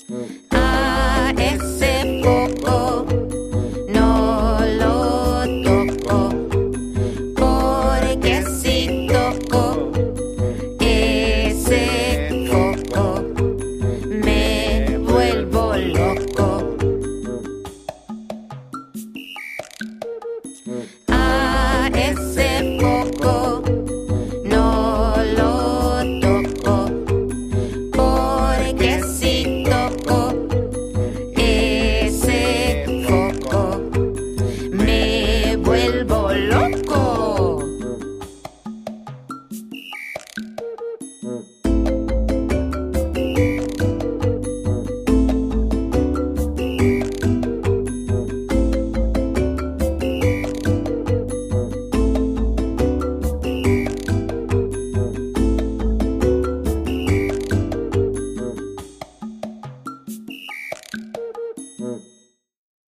A ese foco no lo toco, porque si toco ese foco me vuelvo loco. A ese foco no lo toco, porque si toco ese foco me vuelvo loco. Mm.